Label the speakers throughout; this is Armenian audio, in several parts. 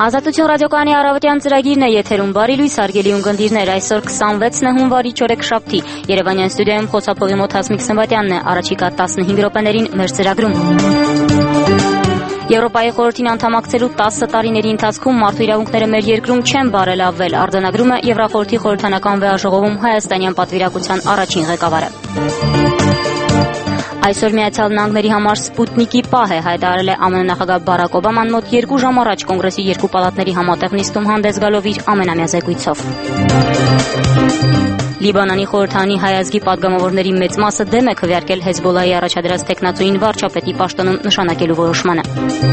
Speaker 1: Ազատություն ռադիոկայանի առավոտյան ծրագիրն է եթերում։ Բարի լույս հարգելի ունկնդիրներ, այսօր 26 հունվարի չորեքշաբթի Երևանյան ստուդիայում խոսափողի մոտ Հասմիկ Սմբատյանն է, առաջիկա 15 րոպեներին մեր ծրագրում։ Եվրոպայի խորհրդին անդամակցելու 10 տարիների ընթացքում մարդու իրավունքները մեր երկրում չեն բարելավվել, արձանագրում է Եվրախորհրդի խորհրդանական վեհաժողովում հայաստանյան պատվիրակության առաջին ղեկավարը։ Այսօր Միացյալ Նահանգների համար Սպուտնիկի պահ է, հայտարարել է ԱՄՆ նախագահ Բարակ Օբաման մոտ 2 ժամ առաջ Կոնգրեսի երկու պալատների համատեղ նիստում հանդես գալով իր ամենամյա զեկույցով։ Լիբանանի խորհրդանի հայ ազգի պատգամավորների մեծ մասը դեմ է քվեարկել Հեզբոլլահի առաջադրած տեխնացուին վարչապետի պաշտոնում նշանակելու որոշմանը։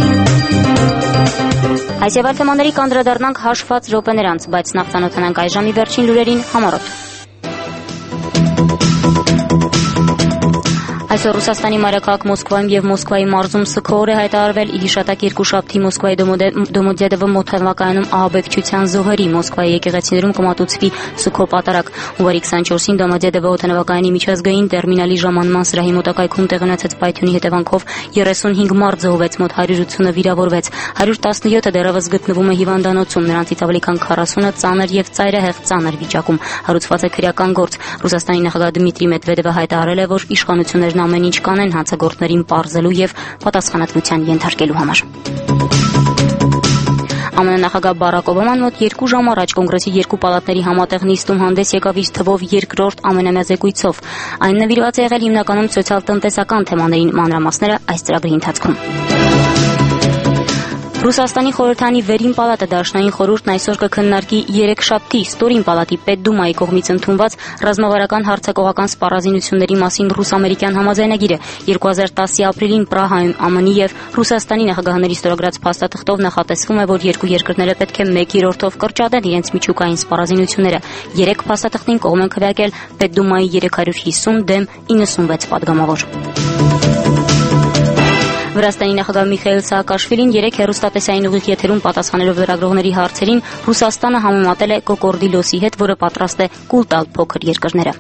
Speaker 1: Այս եւ այլ թեմաների կանդրադառնանք հաշված րոպեներ անց, բայց նախ ծանոթանանք այս ժամի վերջին լուրերին համառոտ։ Այսօր Ռուսաստանի մայրաքաղաք Մոսկվայում եւ Մոսկվայի մարզում Սքո օր է հայտարարվել ի հիշատակ երկուշաբթի Մոսկվայի Դոմոդեդովո մոթավակայանում ահաբեկչության զոհերի Մոսկվայի եկեղեցիներում կմատուցվի Սքո պատարակ։ Հունվարի 24-ին Դոմոդեդովո օդանավակայանի միջազգային տերմինալի ժամանման սրահի մոտակայքում տեղի ունեցած պայթյունի հետևանքով 35 մարդ զոհվեց, մոտ 180-ը վիրավորվեց, 117-ը դեռևս գտնվում է հիվանդանոցում, նրանցից ավելի քան 40-ը ծանր եւ ծայրահեղ ծանր վիճակում։ Հարուցված է քրեական գործ։ Ռուսաստանի նախագահ Դմիտրի Մեդվեդևը հայտարարել է, որ իշխանություններն ամեն ինչ կանեն հանցագործներին պարզելու եւ պատասխանատվության ենթարկելու համար։ ԱՄՆ նախագահ Բարակ Օբաման մոտ 2 ժամ առաջ Կոնգրեսի երկու պալատների համատեղ նիստում հանդես եկավ իր թվով երկրորդ ամենամյա զեկույցով։ Այն նվիրված է եղել հիմնականում սոցիալ-տնտեսական թեմաներին, մանրամասները այս ծրագրի ընթացքում։ Ռուսաստանի խորհրդանի վերին պալատը Դաշնային խորհուրդն այսօր կքննարկի երեքշաբթի Ստորին պալատի Պետդումայի կողմից ընդունված ռազմավարական հարձակողական սպառազինությունների մասին ռուս-ամերիկյան համաձայնագիրը։ 2010-ի ապրիլին Պրահայում ԱՄՆ-ի եւ Ռուսաստանի նախագահների ստորագրած փաստաթղթով նախատեսվում է, որ երկու երկրները պետք է 1/3-ով կրճատեն իրենց միջուկային սպառազինությունները։ 3 փաստաթղթին կողմ են քվեարկել Պետդումայի 350 դեմ 96 падգամավոր։ Վրաստանի նախագահ Միխայիլ Սահակաշվիլին 3 հեռուստատեսային ուղիղ եթերում պատասխանելով լրագրողների հարցերին Ռուսաստանը համեմատել է Կոկորդիլոսի հետ, որը պատրաստ է կուլ տալ փոքր երկրները։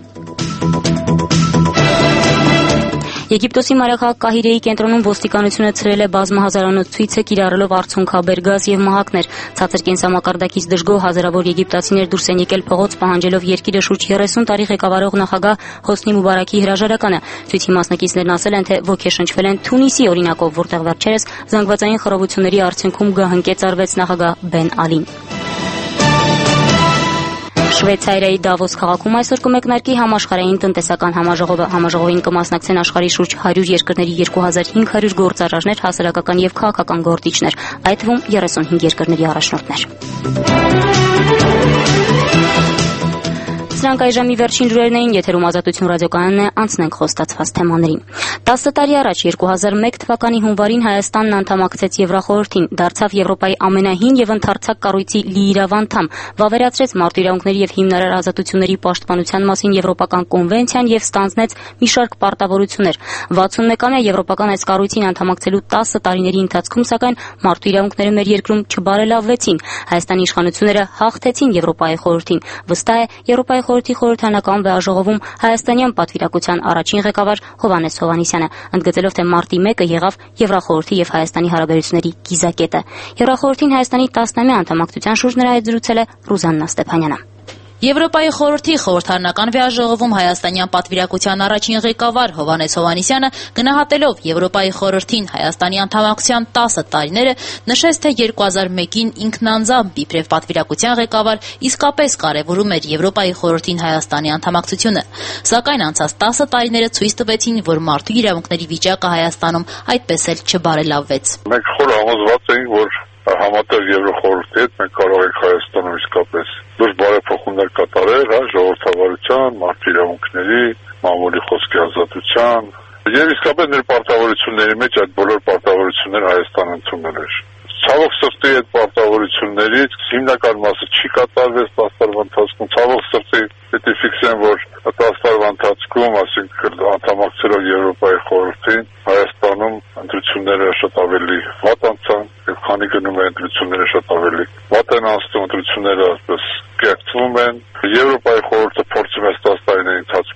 Speaker 1: Եգիպտոսի մայրաքաղաք Կահիրեի կենտրոնում ոստիկանությունը ցրել է բազմահազարանոց ցույցը, կիրառելով արցունքաբեր գազ եւ մահակներ։ Ցածր կենսամակարդակից դժգոհ հազարավոր եգիպտացիներ դուրս են եկել փողոց, պահանջելով երկիրը շուրջ 30 տարի ղեկավարող նախագահ Հոսնի Մուբարակի հրաժարականը։ Ցույցի մասնակիցներն ասել են, թե ոգեշնչվել են Թունիսի օրինակով, որտեղ վերջերս զանգվածային խռովությունների արդյունքում գահընկեց արվեց նախագահ Բեն Ալին։ Շվեյցարիայի Դավոս քաղաքում այսօր կմեկնարկի համաշխարհային տնտեսական համաժողովը։ Համաժողովին կմասնակցեն աշխարհի շուրջ 100 երկրների 2500 գործարարներ, հասարակական եւ քաղաքական գործիչներ, այդ թվում 35 երկրների առաջնորդներ։ Սրանք այս ժամի վերջին լուրերն էին, եթերում Ազատություն ռադիոկայանն է, անցնենք խոստացված թեմաներին։ 10 տարի առաջ 2001 թվականի հունվարին Հայաստանն անդամակցեց Եվրախորհրդին, դարձավ Եվրոպայի ամենահին եւ ընդարձակ կառույցի լիիրավ անդամ, վավերացրեց մարդու իրավունքների եւ հիմնարար ազատությունների պաշտպանության մասին Եվրոպական կոնվենցիան եւ ստանձնեց մի շարք պարտավորություններ։ 61-ամյա Եվրոպական այս կառույցին անդամակցելու 10 տարիների ընթացքում, սակայն մարդու իրավունքները մեր երկրում չբարելավվեցին։ Հայաստանի իշխանությունները հաղթեցին Եվրոպայի խորհրդին։ Վստահ է Եվրոպայի խորհրդի խորհրդանական վեհաժողովում հայաստանյան պատվիրակության առաջին ղեկավար Հովհաննես Հովհաննիսյանը, ընդգծելով, թե մարտի 1-ը եղավ Եվրախորհրդի եւ Հայաստանի հարաբերությունների կիզակետը։ Եվրախորհրդին Հայաստանի 10-ամյա անդամակցության շուրջ նրա հետ զրուցել է Ռուզաննա Ստեփանյանը։
Speaker 2: Եվրոպայի խորհրդի խորհրդարանական վեհաժողովում հայաստանյան պատվիրակության առաջին ղեկավար Հովհաննես Հովհաննիսյանը, գնահատելով Եվրոպայի խորհրդին Հայաստանի անդամակցության 10 տարիները, նշեց, թե 2001-ին ինքն անձամբ իբրև պատվիրակության ղեկավար իսկապես կարևորում էր Եվրոպայի խորհրդին Հայաստանի անդամակցությունը։ Սակայն անցած 10 տարիները ցույց տվեցին, որ մարդու իրավունքների վիճակը Հայաստանում այդպես էլ չբարելավվեց։
Speaker 3: Մենք խոր համոզված ենք, որ համատեղ Եվրոխորհրդի հետ մենք կարող ենք Հայաստանում իսկապես լուրջ բարեփոխումներ կատարել, ժողովրդավարության, մարդու իրավունքների, մամուլի խոսքի ազատության եւ իսկապես մեր պարտավորությունների մեջ այդ բոլոր պարտավորությունները Հայաստանը ընդունել էր։ Ցավոք սրտի այդ պարտավորություններից հիմնական մասը չի կատարվեց 10 տարվա ընթացքում։ Ցավոք սրտի պետք է ֆիքսեն, որ 10 տարվա ընթացքում, այսինքն անդամակցելով Եվրոպայի խորհրդին, Հայաստանում ընտրությունները շատ ավելի վատ անցան, եւ քանի գնում է ընտրությունները շատ ավելի վատ են անցնում, ընտրությունները այսպես կեղծվում են։ Եվրոպայի խորհուրդը փորձում է 10 տարիների ընթացքում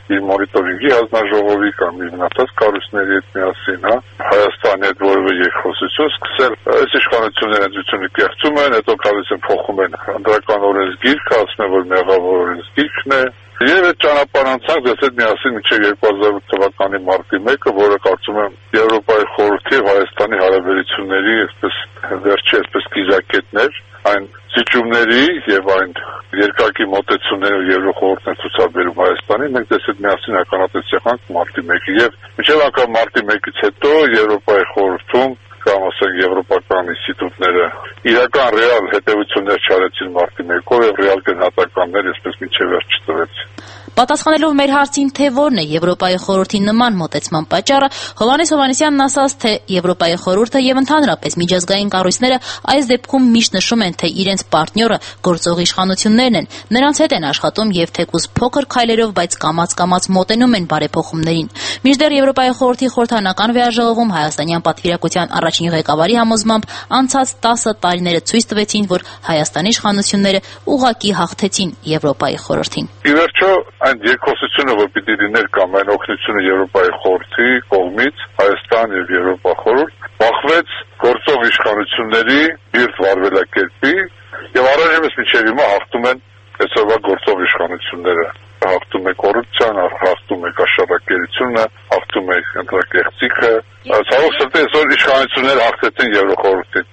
Speaker 3: իր մոնիտորինգի հանձնաժողովի կամ իր մնացած կառույցների հետ միասին, Հայաստանի հետ որևէ երկխոսություն սկսել։ Այս իշխանությունները ընդդիմությունը կեղծում են, հետո գալիս են փոխում են ընդրական օրենսգիրքը, ասում են, որ մեղավոր օրենսգիրքն է։ Եվ այդ ճանապարհ անցանք դες այդ միասին մինչև 2008 թվականի մարտի 1-ը, որը կարծում եմ Եվրոպայի խորհրդի եւ Հայաստանի հարաբերությունների այսպես վերջի այսպես կիզակետներ, այն զիջումների եւ այն երկակի մոտեցումների Եվրոխորհուրդն է ցուցաբերում Հայաստանին, մենք դες այդ միասին ականատես եղանք մարտի 1-ը եւ մինչև անգամ մարտի 1-ից հետո Եվրոպայի խորհրդում կամ ասենք եվրոպական ինստիտուտները իրական ռեալ հետևություններ չարեցին մարտի 1-ով եւ ռեալ գնահատականներ այսպես մինչև վերջ չտվեցին։
Speaker 2: Պատասխանելով մեր հարցին, թե որն է Եվրոպայի խորհրդի նման մոտեցման պատճառը, Հովհաննես Հովհաննիսյանն ասաց, թե Եվրոպայի խորհուրդը եւ ընդհանրապես միջազգային կառույցները այս դեպքում միշտ նշում են, թե իրենց պարտնյորը գործող իշխանություններն են, նրանց հետ են աշխատում եւ թեկուզ փոքր քայլերով, բայց կամաց-կամաց մոտենում են բարեփոխումներին։ Մինչդեռ Եվրոպայի խորհրդի խորհրդանական վեաժողովում հայաստանյան պատվիրակության առաջին ղեկավարի համոզմամբ անցած 10 տարիները ցույց տվեցին, որ Հայաստանի իշխանությունները ուղղակի հաղթեցին Եվրոպայի խորհրդին։
Speaker 3: Ի վերջո այն երկխոսությունը, որ պիտի լիներ կամ այն օգնությունը Եվրոպայի խորհրդի կողմից Հայաստան եւ Եվրոպա խորհուրդ բախվեց գործող իշխանությունների բիրտ վարվելակերպի եւ առայժմ մինչեւ հիմա հաղթում են այսօրվա գործող իշխանությունները։ Հաղթում է կոռուպցիան, հաղթում է կաշառակերությունը, հաղթում է ընտրակեղծիքը։ Ցավոք սրտի այսօր իշխանությունները հաղթեցին Եվրոխորհրդին։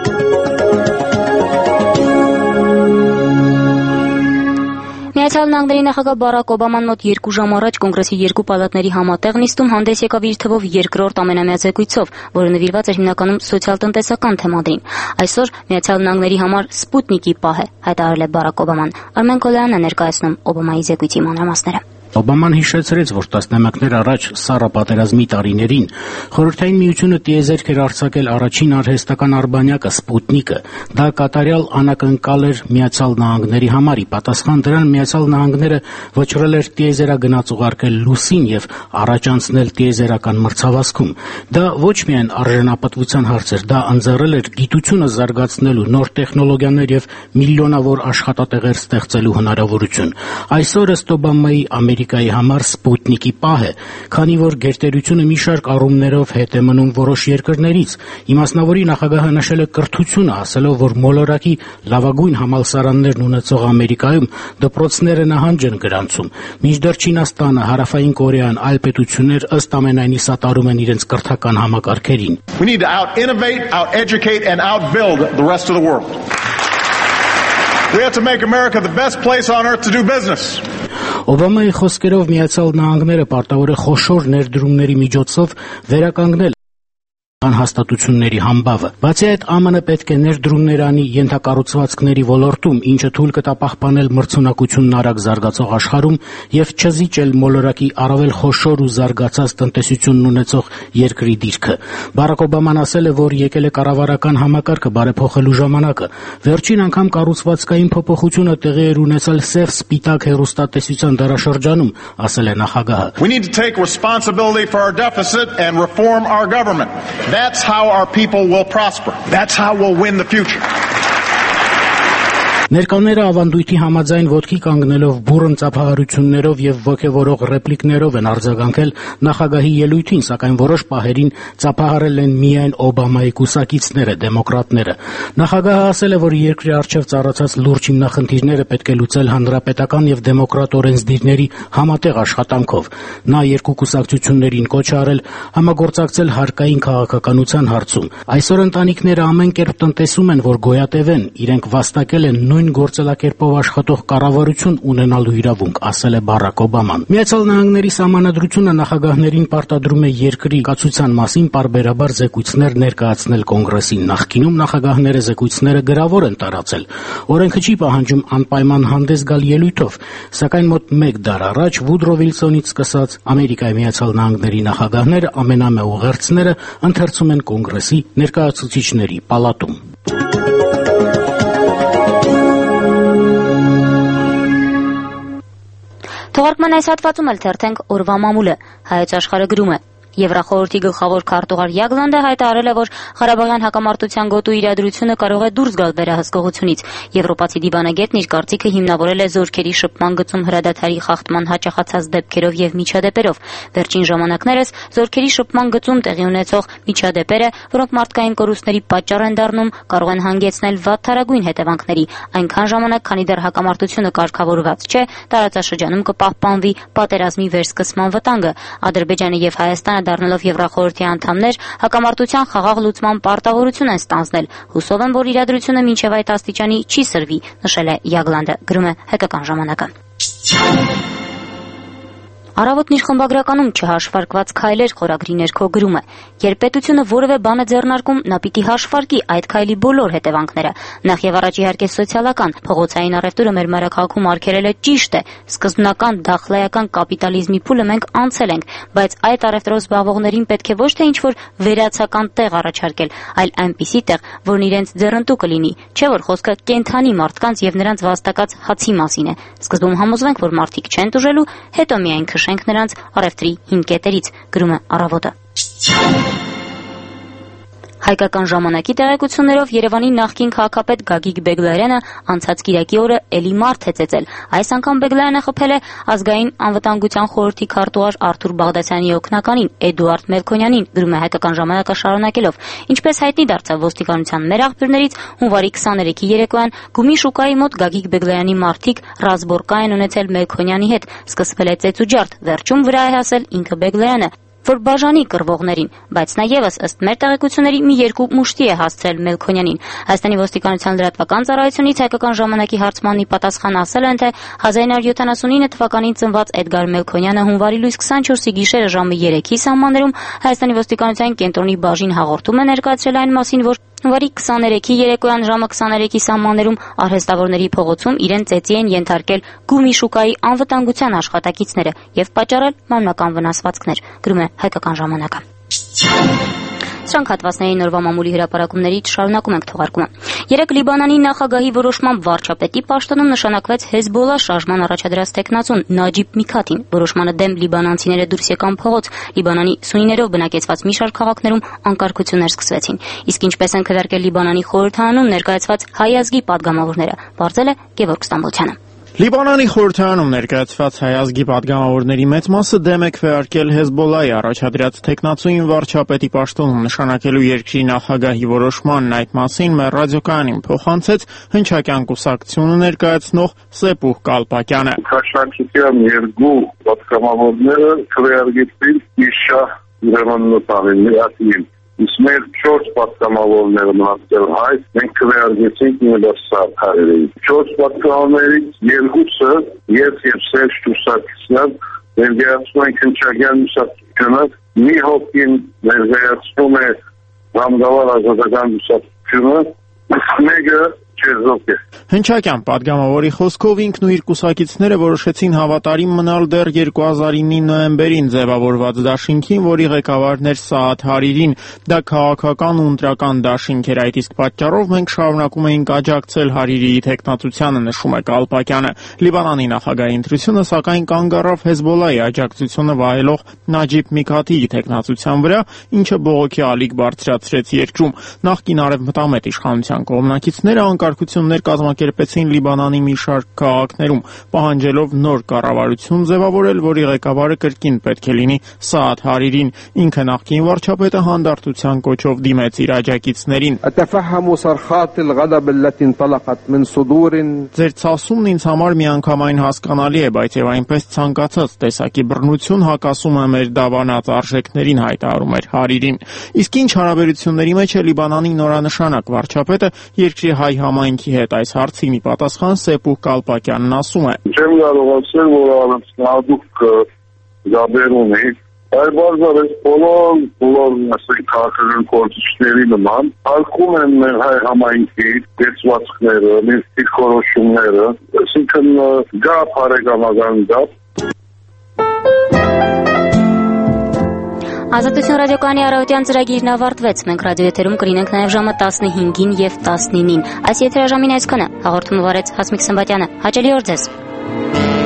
Speaker 1: Միացյալ Նահանգների նախագահ Բարակ Օբաման մոտ 2 ժամ առաջ կոնգրեսի երկու պալատների համատեղ նիստում հանդես եկավ իր թվով երկրորդ ամենամեծ զեկույցով, որը նվիրված էր հիմնականում սոցիալ-տնտեսական թեմաներին։ Այսօր Միացյալ Նահանգների համար Սպուտնիկի պահ է, հայտարարել է Բարակ Օբաման։ Արմեն Կոլյանն է ներկայացնում Օբամայի զեկույցի մանրամասները։
Speaker 4: Օբաման հիշեցրեց, որ տասնամյակներ առաջ սառը պատերազմի տարիներին Խորհրդային Միությունը տիեզերք էր արձակել առաջին արհեստական արբանյակը Սպուտնիկը։ Դա կատարյալ անակնկալ էր Միացյալ Նահանգների համար։ Ի պատասխան դրան Միացյալ Նահանգները վճռել էր տիեզերագնաց ուղարկել Լուսին եւ առաջ անցնել տիեզերական մրցավազքում։ Դա ոչ միայն արժանապատվության հարց էր, դա ընձեռել էր գիտությունը զարգացնելու, նոր տեխնոլոգիաներ եւ միլիոնավոր աշխատատեղեր ստեղծելու հնարավորություն։ Այսօր ըստ Օբամայի Ամերիկայի համար Սպուտնիկի պահ է, քանի որ գերտերությունը մի շարք առումներով հետ է մնում որոշ երկրներից։ Իմասնավորի նախագահը նշել է կրթությունը, ասելով, որ մոլորակի լավագույն համալսարաններն ունեցող Ամերիկայում դպրոցները նահանջ են գրանցում։ Մինչդեռ Չինաստանը, Հարավային Կորեան, այլ պետություններ ըստ ամենայնի սատարում են իրենց կրթական համակարգերին։
Speaker 5: We need to out-innovate, out-educate and out-build the rest of the world. We have to make America the best place on earth to do business.
Speaker 4: Օբամայի խոսքերով Միացյալ Նահանգները պարտավոր է խոշոր ներդրումների միջոցով վերականգնել անհաստատությունների համբավը։ Բացի այդ, ԱՄՆ պետք է ներդրումներ անի ենթակառուցվածքների ոլորտում, ինչը թույլ կտա պահպանել մրցունակությունն արագ զարգացող աշխարհում եւ չզիջել մոլորակի առավել խոշոր ու զարգացած տնտեսությունն ունեցող երկրի դիրքը։ Բարակ Օբաման ասել է, որ եկել է կառավարական համակարգը բարեփոխելու ժամանակը։ Վերջին անգամ կառուցվածքային փոփոխությունը տեղի էր ունեցել սև-սպիտակ հեռուստատեսության դարաշրջանում, ասել է նախագահը։
Speaker 5: We need to take responsibility for our deficit and reform our government. That's how our people will prosper. That's how we'll win the future.
Speaker 4: Ներկաները ավանդույթի համաձայն ոտքի կանգնելով բուռն ծափահարություններով եւ ոգեվորող ռեպլիկներով են արձագանքել նախագահի ելույթին, սակայն որոշ պահերին ծափահարել են միայն Օբամայի կուսակիցները, դեմոկրատները։ Նախագահը ասել է, որ երկրի առջև ծառացած լուրջ հիմնախնդիրները պետք է լուծել հանրապետական եւ դեմոկրատ օրենսդիրների համատեղ աշխատանքով։ Նա երկու կուսակցություններին կոչ արել համագործակցել հարկային քաղաքականության հարցում։ Այսօր ընտանիքները ամեն կերպ տնտեսում են, որ գոյատևեն, իրենք վաստակել են նույն գործելակերպով աշխատող կառավարություն ունենալու իրավունք, ասել է Բարակ Օբաման։ Միացյալ Նահանգների սահմանադրությունը նախագահներին պարտադրում է երկրի կացության մասին պարբերաբար զեկույցներ ներկայացնել կոնգրեսին։ Նախկինում նախագահները զեկույցները գրավոր են տարածել։ Օրենքը չի պահանջում անպայման հանդես գալ ելույթով, սակայն մոտ 1 դար առաջ Վուդրո Վիլսոնից սկսած Ամերիկայի Միացյալ Նահանգների նախագահները ամենամեծ ուղերձները ընթերցում են կոնգրեսի ներկայացուցիչների պալատում։
Speaker 1: Թողարկման այս հատվածում էլ թերթենք օրվա մամուլը։ Հայոց աշխարհը գրում է. Եվրախորհրդի գլխավոր քարտուղար Յագլանդը հայտարարել է, որ Ղարաբաղյան հակամարտության գոտու իրադրությունը կարող է դուրս գալ վերահսկողությունից։ Եվրոպացի դիվանագետն իր կարծիքը հիմնավորել է զորքերի շփման գծում հրադադարի խախտման հաճախացած դեպքերով եւ միջադեպերով։ Վերջին ժամանակներս զորքերի շփման գծում տեղի ունեցող միջադեպերը, որոնք մարդկային կորուստների պատճառ են դառնում, կարող են հանգեցնել վատթարագույն հետևանքների, այնքան ժամանակ, քանի դեռ հակամարտությունը կարգավորված չէ, տարածաշրջանում կպահպանվի պատերազմի վերսկսման վտանգը։ Ադրբեջանը եւ Հայաստանը դառնալով Եվրախորհրդի անդամներ, հակամարտության խաղաղ լուծման պարտավորություն են ստանձնել։ Հուսով եմ, որ իրադրությունը մինչև այդ աստիճանի չի սրվի, նշել է Յագլանդը, գրում է Հայկական ժամանակը։ Առավոտն իր խմբագրականում չհաշվարկված քայլեր խորագրի ներքո գրում է. երբ պետությունը որևէ բան է ձեռնարկում, նա պիտի հաշվարկի այդ քայլի բոլոր հետևանքները։ Նախ եւ առաջ իհարկե սոցիալական, փողոցային առևտուրը մեր մայրաքաղաքում արգելել է ճիշտ է, սկզբնական դախլայական կապիտալիզմի փուլը մենք անցել ենք, բայց այդ առևտրով զբաղվողներին պետք է ոչ թե ինչ-որ վերացական տեղ առաջարկել, այլ այնպիսի տեղ, որն իրենց ձեռնտու կլինի, չէ՞ որ խոսքը կենդանի մարդկանց եւ նրանց վաստակած հացի մասին է։ Սկզբում համոզվենք, որ մարդիկ չեն տուժելու, հետո միայն քշենք նրանց առևտրի հին կետերից, գրում է Առավոտը։ Հայկական ժամանակի տեղեկություններով Երևանի նախկին քաղաքապետ Գագիկ Բեգլարյանը անցած կիրակի օրը էլի մարդ է ծեծել։ Այս անգամ Բեգլարյանը խփել է ազգային անվտանգության խորհրդի քարտուղար Արթուր Բաղդասյանի օգնականին Էդուարդ Մելքոնյանին, գրում է Հայկական ժամանակը շարունակելով։ Ինչպես հայտնի դարձավ ոստիկանության մեր աղբյուրներից, հունվարի 23-ի երեկոյան Գումի շուկայի մոտ Գագիկ Բեգլարյանի մարդիկ ռազմորկա են ունեցել Մելքոնյանի հետ։ Սկսվել է ծեծուջարդ, վերջում վրա է հասել ինքը Բեգլարյանը, որ բաժանի կռվողներին, բայց նա ևս ըստ մեր տեղեկությունների մի երկու մուշտի է հասցրել Մելքոնյանին։ Հայաստանի ոստիկանության լրատվական ծառայությունից Հայկական ժամանակի հարցմանի պատասխան ասել են, թե 1979 թվականին ծնված Էդգար Մելքոնյանը հունվարի լույս 24-ի գիշերը ժամը 3-ի սահմաններում Հայաստանի ոստիկանության կենտրոնի բաժին հաղորդում է ներկայացրել այն մասին, որ հունվարի 23-ի երեկոյան ժամը 23-ի սահմաններում արհեստավորների փողոցում իրեն ծեծի են ենթարկել Գումի շուկայի անվտանգության աշխատակիցները եւ պատճառել մարմնական վնասվածքներ, գրում է Հայկական ժամանակը։ Սրանք հատվածների նորվա մամուլի հրապարակումներից շարունակում ենք թողարկումը։ Երեկ Լիբանանի նախագահի որոշմամբ վարչապետի պաշտոնում նշանակվեց Հեզբոլլա շարժման առաջադրած տեխնացուն Նաջիբ Միքաթին։ Որոշմանը դեմ լիբանանցիները դուրս եկան փողոց։ Լիբանանի սունիներով բնակեցված մի շարք քաղաքներում անկարգություններ սկսվեցին։ Իսկ ինչպես են քվեարկել Լիբանանի խորհրդարանում ներկայացված հայ ազգի падգամավորները, բարձել է Գևորգ Ստամբոլցյանը։
Speaker 6: Լիբանանի խորհրդարանում ներկայացված հայ ազգի падգամավորների մեծ մասը դեմ է քվեարկել Հեզբոլլայի առաջադրած տեխնացուին վարչապետի պաշտոնում նշանակելու երկրի նախագահի որոշմանն։ Այդ մասին մեր ռադիոկայանին փոխանցեց հնչակյան կուսակցությունը ներկայացնող Սեպուհ Կալպակյանը։
Speaker 3: Քաշանքիան երկու падգամավորները քվեարկեցին իշա ուրեմն Իսկ մեր 4 պատգամավորները մնացել հայ, մենք քվեարկեցինք Նիդասար հայերին։ 4 պատգամավորներից երկուսը ես եւ Սերժ Տուսակիսյան ներկայացնում ենք հնչակյան մուսակցությունը, մի հոգին ներկայացնում է Ռամգավար ազատական մուսակցությունը, իսկ մեկը չեզոք է։
Speaker 6: Հնչակյան падգամավորի խոսքով ինքն ու իր կուսակիցները որոշեցին հավատարիմ մնալ դեռ 2009 նոյեմբերին ձևավորված դաշինքին, որի ղեկավարն էր Սաաթ Հարիրին։ Դա քաղաքական ու ընտրական դաշինք էր, այդ իսկ պատճառով մենք շարունակում էինք աջակցել Հարիրիի տեխնացությանը, նշում է Կալպակյանը։ Լիբանանի նախագահի ընտրությունը սակայն կանգ առավ Հեզբոլլայի աջակցությունը վայելող Նաջիբ Միքաթիի տեխնացության վրա, ինչը բողոքի ալիք բարձրացրեց երկրում։ Նախկին արևմտամետ իշխանության կողմնակիցները անկարգություններ կազմակերպեցին Լիբանանի մի շարք քաղաքներում, պահանջելով նոր կառավարություն ձևավորել, որի ղեկավարը կրկին պետք է լինի Սաաթ Հարիրին։ Ինքը նախկին վարչապետը հանդարտության կոչով դիմեց իր աջակիցներին։ Ձեր ցասումն ինձ համար միանգամայն հասկանալի է, բայց եւ այնպես ցանկացած տեսակի բռնություն հակասում է մեր դավանած արժեքներին, հայտարարում էր Հարիրին։ Իսկ ինչ հարաբերությունների մեջ է Լիբանանի նորանշանակ վարչապետը երկրի հայ համայնքի հետ, այս հարցին ի պատասխան Սեպուհ Կալպակյանն ասում է.
Speaker 3: Չեմ կարող ասել, որ առանցնահատուկ գաբեր ունի, այլ բարձր բոլոր քաղաքական գործիչների նման արկում են մեր հայ համայնքի դեցվածքները, մեր դիրքորոշումները, այսինքն գա բարեկամական գա։
Speaker 1: Ազատություն ռադիոկայանի առավոտյան ծրագիրն ավարտվեց։ Մենք ռադիոեթերում կլինենք նաև ժամը 15-ին եւ 19-ին։ Այս եթերաժամին այսքանը։ Հաղորդումը վարեց Հասմիկ Սմբատյանը։ Հաճելի օր ձեզ։